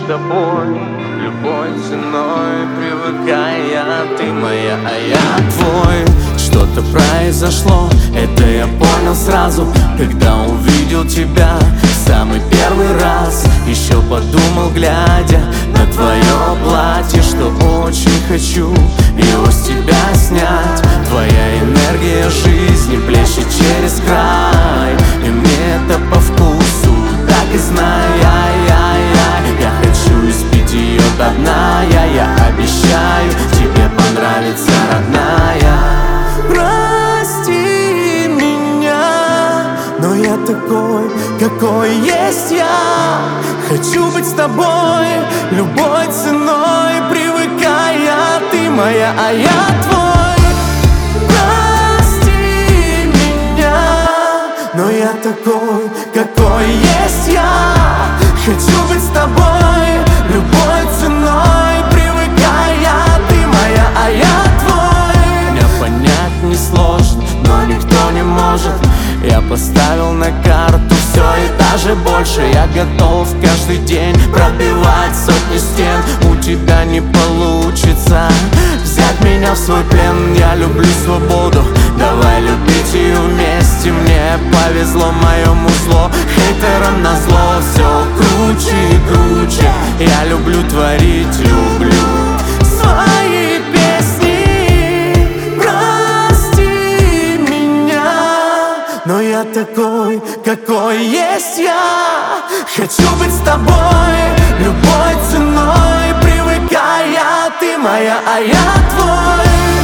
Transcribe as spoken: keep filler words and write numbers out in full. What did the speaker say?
тобой любой ценой, привыкая. Ты моя, а я твой. Что-то произошло, это я понял сразу, когда увидел тебя в самый первый раз. Еще подумал, глядя на твое платье, что очень хочу его с тебя снять. Твоя энергия жизни плещет через край, и мне это по вкусу, так и знай. Я хочу испить ее до дна, я, я обещаю, тебе понравится, родная. Прости меня, но я такой, какой есть я. Хочу быть с тобой любой ценой, привыкая. Ты моя, а я твой. Прости меня, но я такой, какой есть я. Хочу быть с тобой любой ценой, привыкая. Ты моя, а я твой. Меня понять несложно, но никто не может. Я поставил на карту все и даже больше. Я готов каждый день пробивать сотни стен. У тебя не получится взять меня в свой плен. Я люблю свободу, давай любить ее вместе. Мне повезло моему зло, хейтерам назло. Все круче и круче. Я люблю творить, люблю свои песни. Прости меня, но я такой, какой есть я. Хочу быть с тобой любой ценой, привыкая. Ты моя, а я твой.